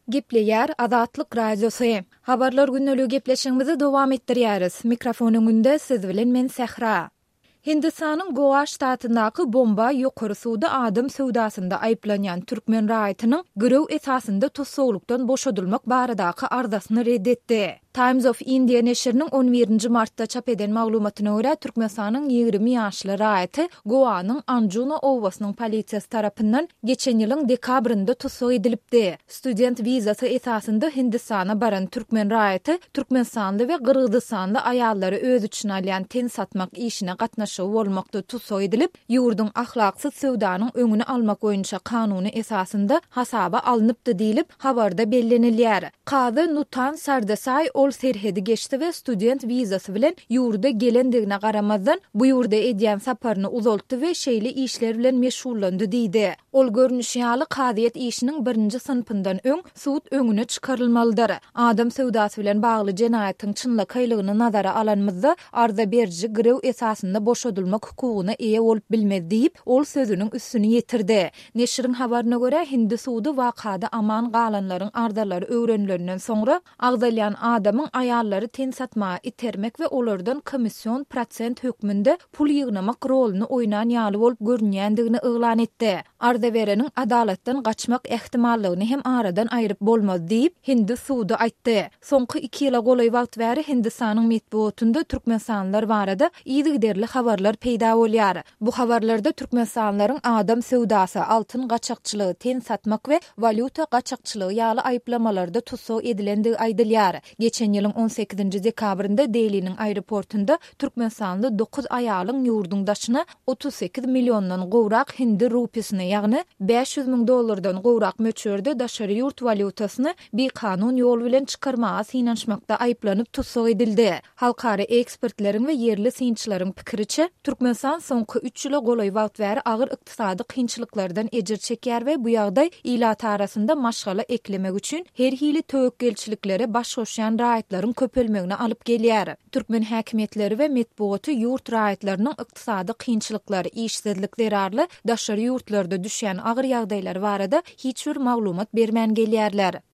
Gepleýär Azatlyk radiosu. Habarlar günnäli gepleşigimizi dowam etdirýäris. Mikrofonuňda siz bilen men Sehra. Hindistanyň Goa ştatyndaky bomba ýokary suwda adam sowdasynda aýplanýan türkmen raýatynyň görew esasynda tossoglukdan boşadylmak baradaky arzasyny reddetdi. Times of India neşriniň 11-nji martda çap eden maglumatyna görä Türkmenistanyň 20 ýaşly raýaty Goanyň Anjuna owasynyň polisiýasy tarapyndan geçen ýylyň dekabrynda tutsag edilipdi. Student wizasy esasynda Hindistana baran türkmen raýaty Türkmenistanly we Gyrgyzstanly aýallary öz üçin alýan ten satmak işine gatnaşyw bolmakda tutsag edilip, ýurdun ahlaksyz sowdanyň öňüni almak boýunça kanuny esasynda hasaba alınıpdy diýilip habarda bellenilýär. Kazy Nutan Sardasay ol serhedi geçti we student wizasy bilen ýurda gelendigine garamazdan bu ýurda edýän saparyny uzaltdy we şeýle işler bilen meşgullandy diýdi. Ol görnüşýaly kadyet işiniň 1-nji synpyndan öň suwut öňüne çykarylmalydyr. Adam sowdasy bilen bagly jenaýatyň çynlykylygyny nazara alanmazda arza berji görew esasynda boşadylmak hukugyna eýe bolup bilmez diýip ol sözüniň üstüni ýetirdi. Neşriň habaryna görä Hindi suwdy wakada aman galanlaryň arzalary öwrenilenden soňra agdalýan adamyň aýallary ten satmaga itermek we olardan komissiýon prosent hökmünde pul ýygnamak roluny oýnan ýaly bolup görünýändigini eglan etdi. Arza bereniň adalatdan gaçmak ähtimallygyny hem aradan aýryp bolmaz diýip Hindi suwdy aýtdy. Soňky 2 ýyla golaý wagt bäri Hindistanyň medeniýetinde türkmenistanlylar barada ýygyderli habarlar peýda bolýar. Bu habarlarda türkmenistanlylaryň adam sowdasy, altyn gaçakçylygy, ten satmak we valuta gaçakçylygy ýaly aýplamalarda tutsag edilendigi aýdylýar. Geçen ýylyň 18-nji dekabrynda Delhi'niň aeroportunda Türkmenistanly 9 aýalyň ýurdun daşyna 38 millióndan gowrak hindi rupiýasyny, ýagny $500.000 gowrak möçberde daşary ýurt valutasyny bir kanun ýol bilen çykarmaga synanşmakda aýplanyp tutsag edildi. Halkara ekspertleriň we yerli synçylaryň pikiriçe, Türkmenistan soňky 3 ýyla golaý wagt bäri agyr ykdysady kynçylyklardan ejir çekýär we bu ýagdaý ilat arasynda maşgala eklemek üçin her hili töwekkelçiliklere baş goşýan raýatlaryň köpelmegine alyp gelýär. Türkmen häkimetleri we medeniýeti ýurt raýatlarynyň ykdysady kynçylyklary, işsizlikleri arly daşary ýurtlarda düşýän agyr ýagdaýlar barada hiç bir maglumat bermän gelýärler.